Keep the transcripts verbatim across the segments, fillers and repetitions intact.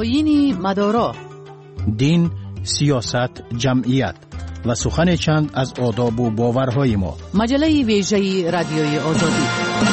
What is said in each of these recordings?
آیین مدارا، دین، سیاست، جمعیت و سخن چند از آداب و باورهای ما. مجله ویژه رادیوی آزادی.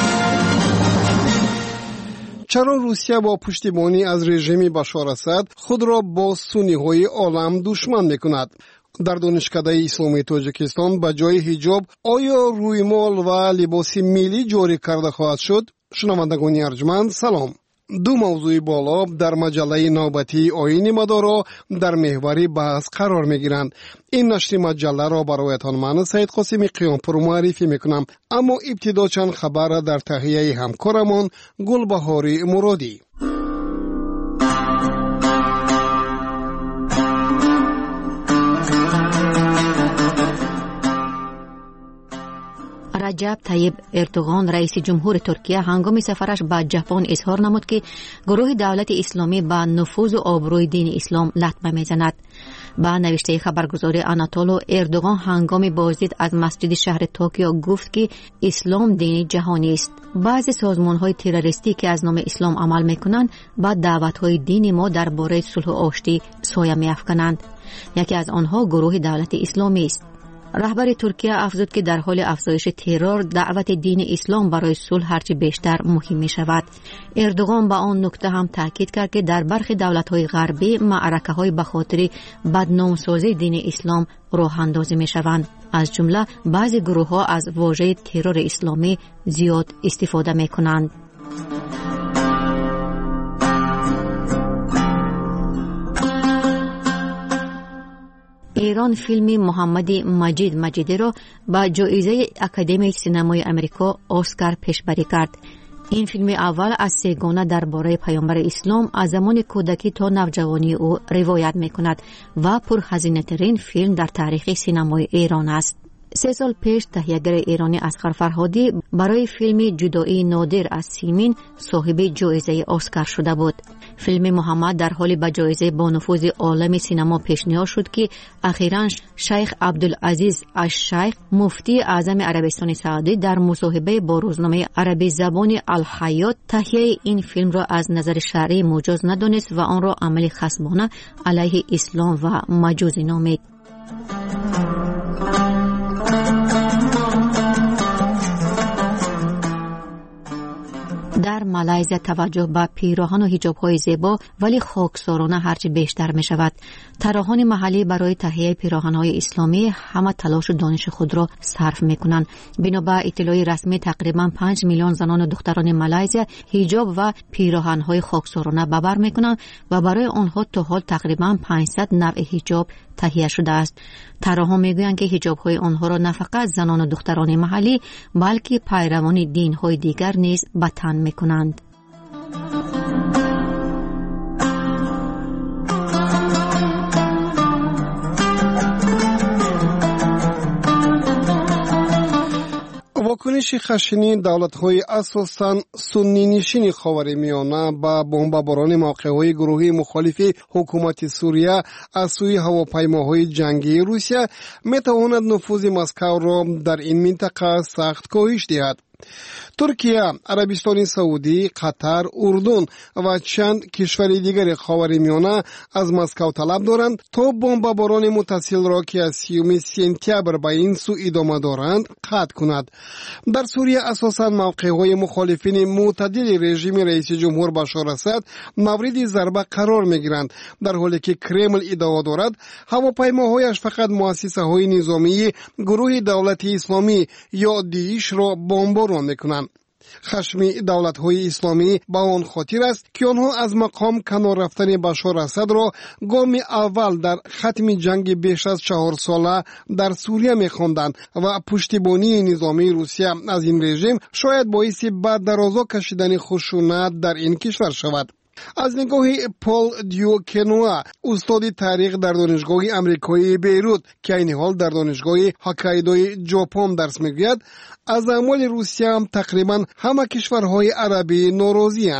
چرا روسیه با پشتیبانی از رژیم بشار اسد خود را با سنی‌های عالم دشمن می‌کند؟ در دانشکده اسلامی تاجیکستان به جای حجاب آیا رویمال و لباس ملی جاری کرده خواهد شد؟ شنوندگان ارجمند سلام. دو موضوع بالا در مجله نوبتی آیین مدارا در محور بحث قرار میگیرند. این نشر مجله را برایتان من سید قاسمی قیامپور معرفی میکنم، اما ابتدا چند خبر در تهیه همکارمان گلبهاری مرادی. رجب طیب اردوغان رئیس جمهور ترکیه هنگام سفرش به ژاپن اظهار نمود که گروه دولت اسلامی با نفوذ و آبروی دین اسلام لطمه میزند. با نوشته خبرگزاری آناتولو، اردوغان هنگام بازدید از مسجد شهر توکیو گفت که اسلام دین جهانی است. بعضی سازمان‌های تروریستی که از نام اسلام عمل می‌کنند با دعوت‌های دین ما درباره صلح و آشتی سایه می‌افکنند. یکی از آنها گروه دولت اسلامی است. رهبر ترکیه افزود که در حال افزایش ترور دعوت دین اسلام برای صلح هرچه بیشتر مهم می شود. اردوغان با آن نکته هم تاکید کرد که در برخی دولت‌های غربی معرکه‌های به خاطر بدنامسازی دین اسلام راه اندازی می شوند. از جمله بعضی گروه‌ها از واژه ترور اسلامی زیاد استفاده می کنند. ایران فیلم محمد مجید مجیدی را با جایزه اکادمی سینمای امریکا اسکار پیشبری کرد. این فیلم اول از سگانه درباره پیامبر اسلام از زمان کودکی تا نوجوانی او روایت می‌کند و پرهزینه ترین فیلم در تاریخ سینمای ایران است. سه سال پیش تهیه‌گر ایرانی اصغر فرهادی برای فیلم جدایی نادر از سیمین صاحب جایزه اسکار شده بود. فیلم محمد در حال به جایزه با نفوذ عالم سینما پیشنهاد شد که اخیراً شیخ عبدالعزیز الشیخ مفتی اعظم عربستان سعودی در مصاحبه با روزنامه عربی زبان الحیات تهیه این فیلم را از نظر شرعی مجاز ندانست و آن را عمل خصمانه علیه اسلام و مجوسی نامید. در مالایزیا توجه به پیراهن و حجاب‌های زیبا ولی خاکسارانه هرچه بیشتر می شود. طراحان محلی برای تهیه پیراهن‌های اسلامی همه تلاش و دانش خود را صرف می کنند. بنا به اطلاع رسمی تقریباً پنج میلیون زنان و دختران مالایزیا حجاب و پیراهن‌های خاکسارانه به بر می کنند و برای آنها تا حال تقریباً پانصد نوع حجاب تهیه شده است. طراحان میگویند که حجاب‌های آنها را نه فقط زنان و دختران محلی بلکه پیروان دین‌های دیگر نیز به تن می‌کنند. واکنش خشنی دولت‌های اساساً سنی نشین خاورمیانه با بمباران موقع‌های گروهی مخالف حکومت سوریه از سوی هواپیماهای جنگی روسیه می‌تواند نفوذ مسکو را در این منطقه سخت کاهش دهد. ترکیه، عربستان سعودی، قطر، اردن و چند کشور دیگر خاورمیانه از مسکو طلب دارند تا بمباران متصل را که از سیوم سپتامبر به این سو ادامه دارند قطع کند. در سوریه اساساً موقع‌های مخالفین معتدل رژیم رئیس جمهور بشار اسد مورد ضربه قرار می‌گیرند، در حالی که کرمل ادعا دارد هواپیماهایش فقط مؤسسه‌های نظامی گروه دولت اسلامی یا داعش را بمباران می‌کنند. خشم دولت‌های اسلامی با آن خاطر است که آنها از مقام کنار رفتن بشار اسد را گام اول در ختم جنگ بیش از چهار ساله در سوریه می‌خواندند و پشتیبانی نظامی روسیه از این رژیم شاید باعث به درازا کشیدن خشونت در این کشور شود. از نگاه پول دیوکنوا، استاد تاریخ در دانشگاه امریکایی بیروت که این حال در دانشگاه هوکایدوی ژاپن درس می‌گوید، از اعمال روسیه هم تقریبا همه کشورهای عربی ناراضی اند.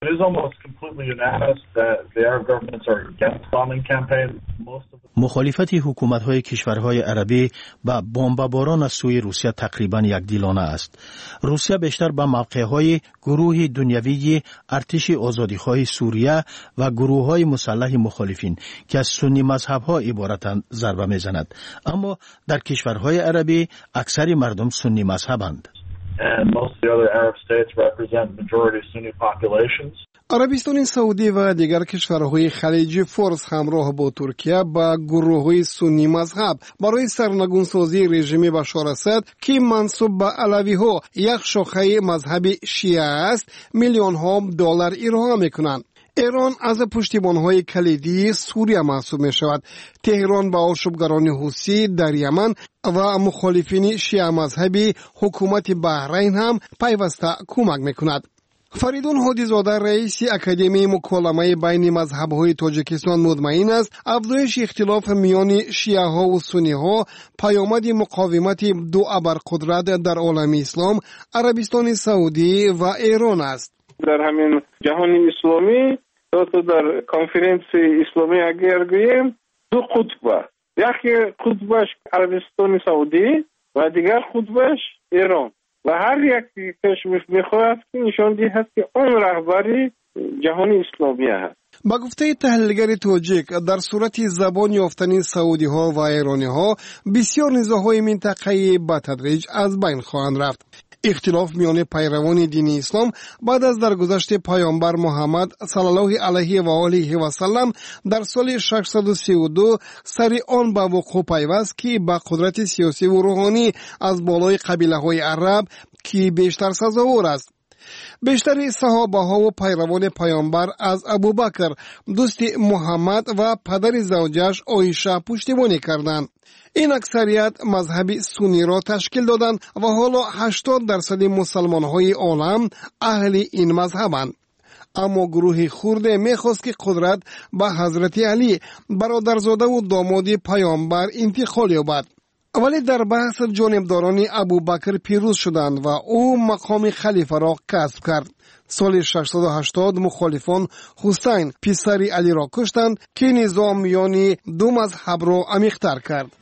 It is almost completely unanimous that the Arab governments are against bombing campaigns. Most of the مخالفت حکومت‌های کشورهای عربی با بمباران از سوی روسیه تقریباً یکدیلانه است. روسیه بیشتر به موقع‌های گروه دنیوی ارتش آزادیخواه سوریه و گروه‌های مسلح مخالفین که از سنی مذهب‌ها عبارتند ضربه می‌زند. اما در کشورهای عربی اکثر مردم سنی مذهبند. and most of the other Arab states represent majority Sunni populations. عربستان سعودی و دیگر کشورهای خلیج فارس همراه با ترکیه با گروه‌های سنی مذهب برای سرنگونسازی رژیم بشار اسد که منسوب به علوی‌ها یک شاخه مذهب شیعه است میلیون ها دلار ارائه می‌کنند. ایران از پشتیبان‌های کلیدی سوریه محسوب می‌شود. تهران به آشوبگران حوثی در یمن و مخالفین شیعه مذهبی حکومت بحرین هم پیوسته کمک می‌کند. فریدون هادیزاده رئیس اکادمی مکالمه بین مذهب‌های تاجیکستان مطمئن است افزایش اختلاف میان شیعه ها و سنی ها پیامد مقاومت دو ابرقدرت در عالم اسلام عربستان سعودی و ایران است. در همین جهان اسلامی تو در کنفرانس اسلامی اگر گوییم دو قطب، یکی قطبش عربستان سعودی و دیگر قطبش ایران و هر یک کشور میخواهد که نشان دهد که آن رهبری جهان اسلامی است. با گفته تحلیلگر تاجیک در صورت زبان یافتن سعودی ها و ایرانی ها بسیار نزاع‌های منطقه‌ای به تدریج از بین خواهند رفت. اختلاف میان پیروان دین اسلام بعد از درگذشت پیامبر محمد صلی الله علیه و آله و سلم در سال ششصد و سی و دو سری آن به وقوع پیوست که با قدرت سیاسی و روحانی از بالای قبیله های عرب که بیشتر سزاوار است. بیشتر صحابه ها و پیروان پیامبر از ابوبکر دوست محمد و پدر زوجش عایشه پشتیبانی کردند. این اکثریت مذهب سنی را تشکیل دادند و حالا هشتاد درصد مسلمان های عالم اهل این مذهبند. اما گروه خرده میخواست که قدرت به حضرت علی برادرزاده و داماد پیامبر انتقال یابد. ولی در بحث جانبداران ابوبکر پیروز شدند و او مقام خلیفه را کسب کرد. سال ششصد و هشتاد مخالفان حسین پسر علی را کشتند که نظام میان دو مذهب را عمیق‌تر کرد.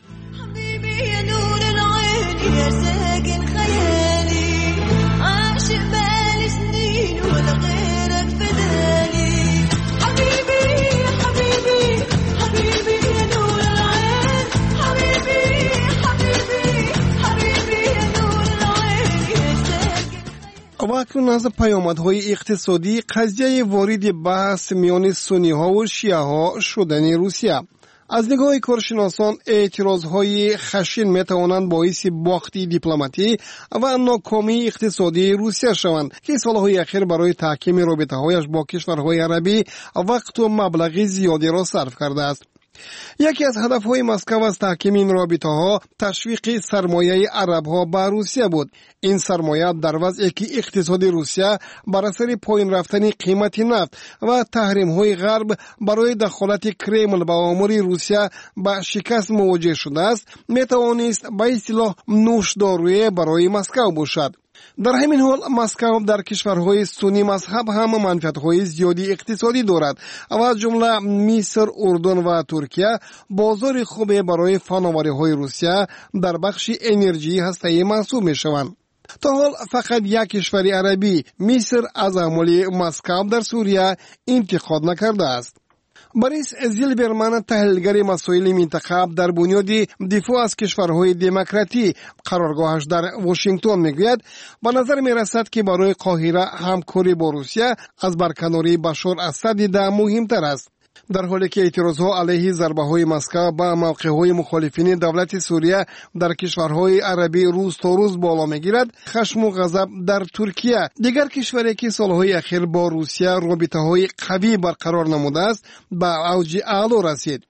و اکنون از پیامدهای اقتصادی قضیه وارد بحث میان سنی ها و شیعه ها شدن روسیه. از نگاه کارشناسان اعتراضهای خشن میتوانند باعث باخت دیپلماتی و ناکامی اقتصادی روسیه شوند که سالهای اخیر برای تحکیم رابطه‌هایش با کشورهای عربی وقت و مبلغ زیادی را صرف کرده است. یکی از هدفهای مسکو از تحکیم این رابطه‌ها تشویق سرمایه عرب‌ها به روسیه بود. این سرمایه در وضعی که اقتصاد روسیه بر اثر پایین رفتن قیمت نفت و تحریم‌های غرب برای دخالت کرمل به امور روسیه با شکست مواجه شده است، میتوانست به اصطلاح نوشداروی برای مسکو باشد. در همین حال مسکو در کشورهای سنی مذهب هم منفعت‌های زیادی اقتصادی دارد و از جمله مصر، اردن و ترکیه بازار خوبی برای فناوری‌های روسیه در بخش انرژی هسته‌ای محسوب می‌شوند. تا حال فقط یک کشور عربی مصر از اعمال مسکو در سوریه انتقاد نکرده است. بریس زیلبرمن تحلیلگر مسائل منطقه در بنیاد دفاع از کشورهای دموکراتی قرارگاهش در واشنگتن میگوید به نظر میرسد که برای قاهره همکاری با روسیه از برکناری بشار اسد ده مهمتر است. در حالی که اعتراضها علیه ضربه‌های مسکو به موقع‌های مخالفین دولت سوریه در کشورهای عربی روز تا روز بالا می‌گیرد، خشم و غضب در ترکیه، دیگر کشوری که سالهای اخیر با روسیه رابطه‌های قوی برقرار نموده است، به اوج اعلا رسید.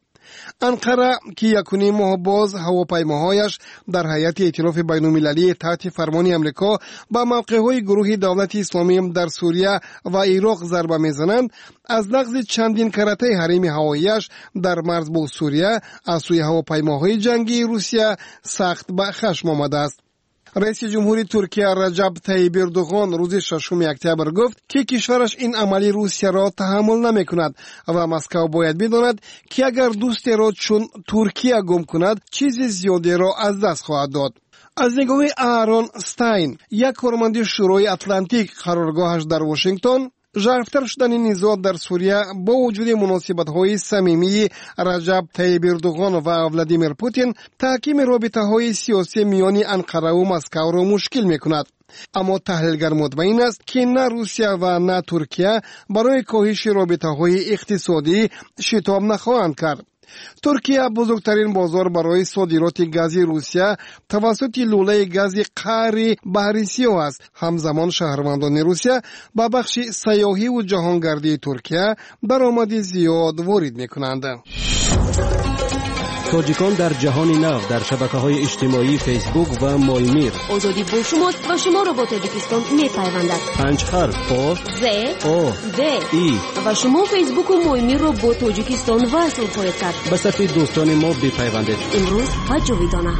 انقره که یکونی ماه باز هواپیماهایش در هیئت ائتلاف بین‌المللی تحت فرمان امریکا با موقع‌های گروه دولت اسلامی در سوریه و عراق ضربه می‌زنند، از نقض چندین کرته حریم هوایی‌اش در مرز با سوریه از سوی هواپیماهای جنگی روسیه سخت به خشم آمده است. رئیس جمهوری ترکیه رجب طیب اردوغان روز ششم اکتبر گفت که کشورش این عملی روسیه را تحمل نمی‌کند و مسکو باید بداند که اگر دوستی را چون ترکیه گم کند چیز زیادی را از دست خواهد داد. از نگاه آرون استاین، یک کارمند شورای اتلانتیک قرارگاهش در واشنگتن، ژرفتر شدن نزاع در سوریه با وجود مناسبت‌های صمیمی رجب طیب اردوغان و ولادیمیر پوتین تحکیم رابطه‌های سیاسی میان انقره و مسکو را مشکل می‌کند. اما تحلیلگر مطمئن است که نه روسیه و نه ترکیه برای کاهش رابطه‌های اقتصادی شتاب نخواهند کرد. ترکیه بزرگترین بازار برای صادرات گاز روسیه توسط لوله گاز قعر بحر سیاه است. همزمان شهروندان روسیه به بخش سیاحی و جهانگردی ترکیه درآمد زیاد وارد می‌کنند. تاجیکان در جهان نو در شبکه‌های اجتماعی فیسبوک و مایمیر. آزادی با شماست و شما را با تاجیکستان می‌پیوندد. پنج حرف آ ز آ د ای و شما فیسبوک و مایمیر را با تاجیکستان وصل خواهید کرد. به صفحه دوستان ما بپیوندید. امروز و جاویدانه.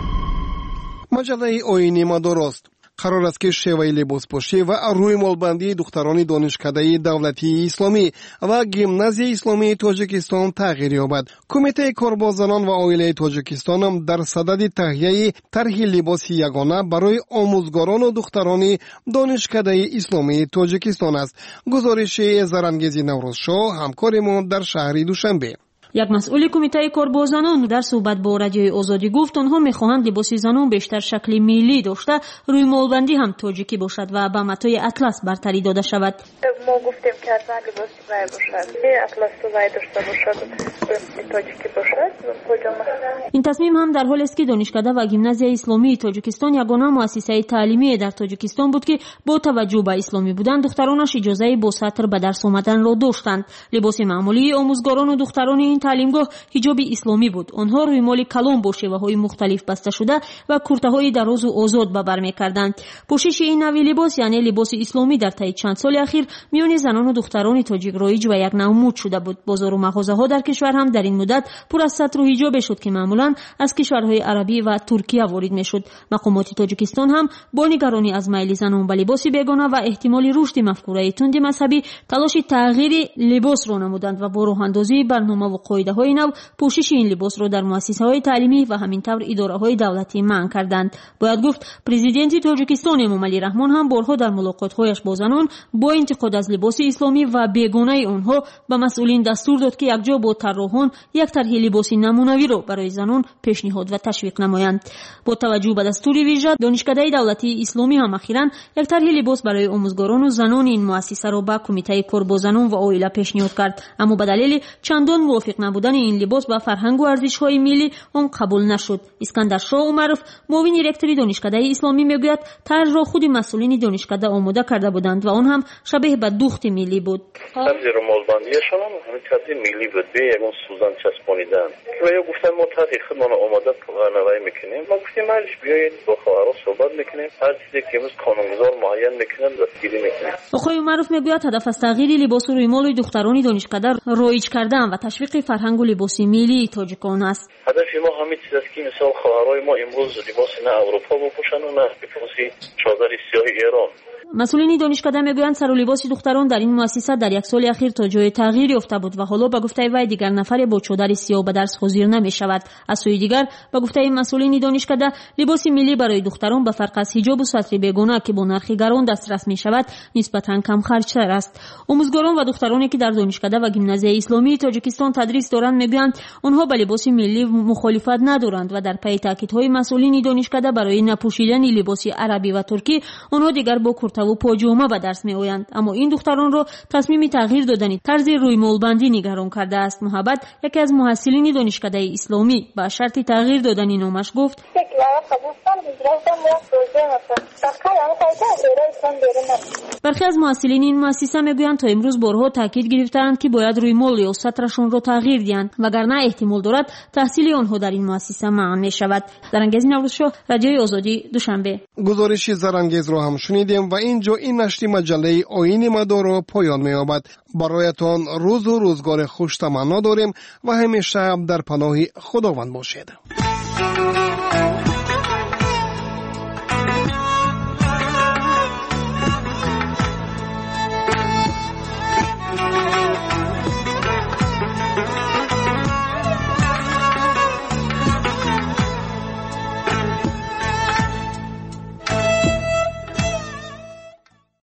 مجله آیین ما درست. قرار است که شیوه لباسپوشی و روی مالبندی دختران دانشکده دولتی اسلامی و گیمنازیای اسلامی تاجیکستان تغییر یابد. کمیته کاربازان و عائله تاجیکستان هم در صدد تهیه طرح لباس یگانه برای آموزگاران و دختران دانشکده اسلامی تاجیکستان است. گزارش زرانگیز نوروزشاه همکارمان در شهر دوشنبه. یک مسئول کمیته کارباز زنان در صحبت با رادیوی آزادی گفت آنها می‌خواهند لباس زنان بیشتر شکل ملی داشته، روی مالبندی هم تاجیکی باشد و به متای اطلس برتری داده شود. ما گفتیم که حتما لباسی وای باشد، اطلس وای داشته باشد، تاجیکی باشد و پاجامه. این تصمیم هم در حالی است که دانشکده و گیمنازیای اسلامی تاجیکستان یگانه مؤسسه تعلیمی در تاجیکستان بود که با توجه به اسلامی بودن دخترانش اجازه با سطر به درس آمدن را داشتند. لباس معمولی آموزگاران و دختران این تعلیمگاه حجاب اسلامی بود. آنها روی مال کلام با شیوه‌های مختلف بسته شده و کرته‌های دراز و آزاد به بر می‌کردند. پوشش این نوع لباس یعنی لباس اسلامی در طی چند سال اخیر میان زنان و دختران تاجیک رایج و یک نوع مد شده بود. بازار و مغازه‌ها در کشور هم در این مدت پر از ستر و حجاب شد که معمولاً از کشورهای عربی و ترکیه وارد می‌شد. مقامات تاجیکستان هم با نگرانی از میل زنان به لباس بیگانه و احتمال رشد مفکوره تند مذهبی تلاش تغییر لباس را نمودند و با راه‌اندازی برنامه و قاعده‌های نو پوشش این لباس را در مؤسسه‌های تعلیمی و همینطور اداره‌های دولتی منع کردند. باید گفت پرزیدنت تاجیکستان امامعلی رحمان هم بارها در ملاقات‌هایش با زنان با انتقاد از لباس اسلامی و بیگانه آنها به مسئولین دستور داد که یکجا با طراحان یک طرح لباس نمونوی را برای زنان پیشنهاد و تشویق نمایند. با توجه به دستور ویژه دانشکده دولتی اسلامی هم اخیراً یک طرح لباس برای آموزگاران و زنان این مؤسسه را به کمیته کاربازان و عائله پیشنهاد کرد، اما به دلیل چندان موافق نبودن این لباس با فرهنگ و ارزش‌های ملی آن قبول نشد. اسکندر شاه عمرف معاون رکتور دانشکده اسلامی میگوید طرح را خود مسئولین دانشکده آماده کرده بودند و آن هم شبیه به دوخت ملی بود. طرح مالبندیشان هم همین طرح ملی بود، به یگان سوزن چسبانیدن و یا گفتن ما طرح خودمان آماده نوای میکنیم. ما گفتیم هرچی بیایید با خواهرها صحبت میکنیم، هر چیزی که امروز قانونگذار معین میکنن دستگیری میکنیم. آقای عمرف میگوید هدف از تغییر لباس روی مال دختران دانشکده رایج کردن و تشویق فرهنگ و لباس ملی تاجیکان است. هدف ما همین چیز است که مثلا خواهرای ما امروز لباس نه اروپا بپوشن و نه لباس چادر سیاه ایران. مسئولین دانشکده میگویند سر و لباس دختران در این مؤسسه در یک سال اخیر تا جای تغییر یافته بود و حالا به گفته وی دیگر نفر با چادر سیاه به درس حاضر نمی شود. از سوی دیگر به گفته مسئولین دانشکده لباس ملی برای دختران به فرق از حجاب و سطر بیگانه که با نرخ گران دسترس می شود نسبتا کم خرجتر است. آموزگاران و دخترانی که در دانشکده و گیمنازیای اسلامی تاجیکستان تدریس دارند میگویند آنها به لباس ملی مخالفت ندارند و در پی تاکیدهای مسئولین دانشکده برای نپوشیدن لباس عربی و ترکی آنها دیگر با کرته و پاجامه به درس می آیند. اما این دختران را تصمیم تغییر دادن طرز روی مالبندی نگران کرده است. محبت یکی از محصلین دانشکده اسلامی با شرط تغییر دادن نامش گفت برخی از محصلین این مؤسسه میگویند تا امروز بارها تاکید گرفتند که باید روی مال یا سطرشون را تغییر دهند وگرنه احتمال دارد تحصیل آنها در این مؤسسه منع می شود. زرانگیز نوروزشاه، رادیوی آزادی، دوشنبه. گزارش زرانگیز را هم شنیدیم و اینجا این نشر مجله آیین مدار پایان می یابد. برایتان روز و روزگار خوش تمنا داریم و همیشه در پناه خداوند باشید.